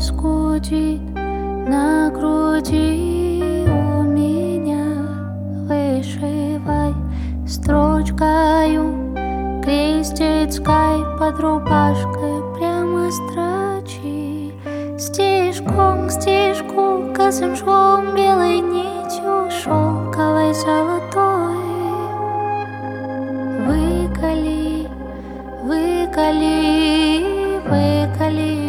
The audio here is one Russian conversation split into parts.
голос гудит на груди у меня. Вышивай строчкою крестицкой под рубашкой прямо строчи. Стежком к стежку, косым швом, белой нитью шелковой золотой. Выколи, выколи, выколи.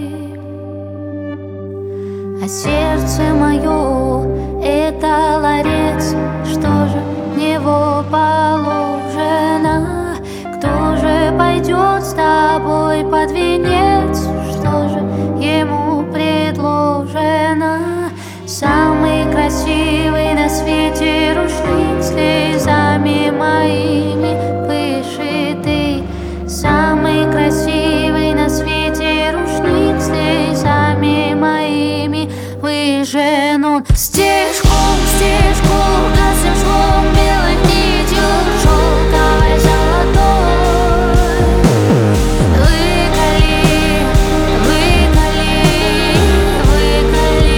А сердце мое — это ларец, что же в него положено? Кто же пойдет с тобой под венец? Что же ему предложено? Самый красивый на свете рушник слезами моими вышитый. Самый красивый на свете рушник слезами моими выжжен он. Стежком к стежку, косым швом, белой нитью шелковой золотой. Выколи, выколи, выколи.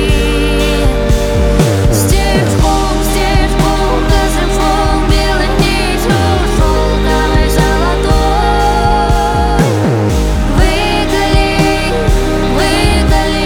Стежком к стежку, косым швом, белой нитью шелковой золотой. Выколи, выколи,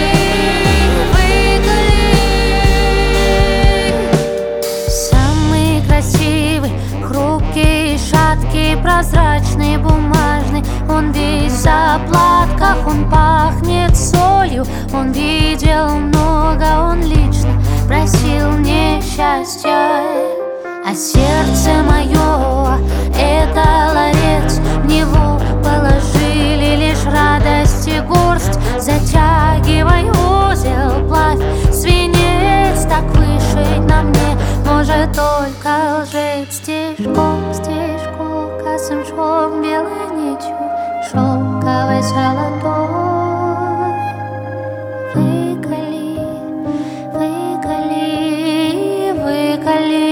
выколи. Самый красивый, хрупкий, шаткий, прозрачный, бумажный. Он весь в заплатках, он пахнет солью. Он видел много, он лично просил мне счастья. А сердце мое — это ларец, в него положили лишь радости горсть. Затягивай узел, плавь свинец, так вышить на мне может только лжец. Стежком к стежку, косым швом, белой нитью шелковой золотой. Выколи, выколи, выколи.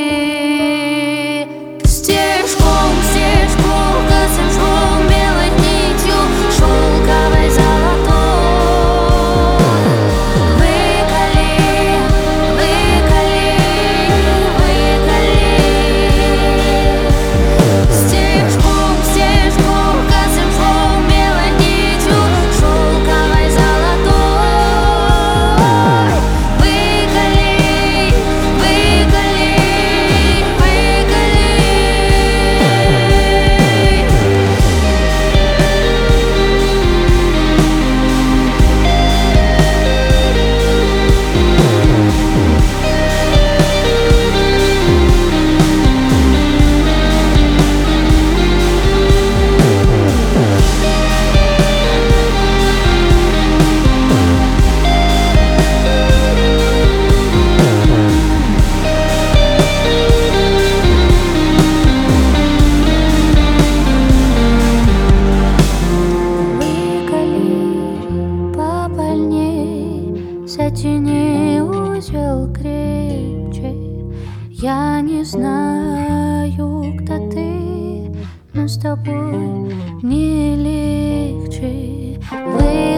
Стежком к стежку, косым швом, белой нитью шелковой золотой. Выколи, выколи, выколи. Стежком к стежку, косым швом, белой нитью шелковой золотой. Выколи, выколи, выколи. Выколи побольней, затяни узел крепче. Я не знаю, кто ты, но с тобой мне легче.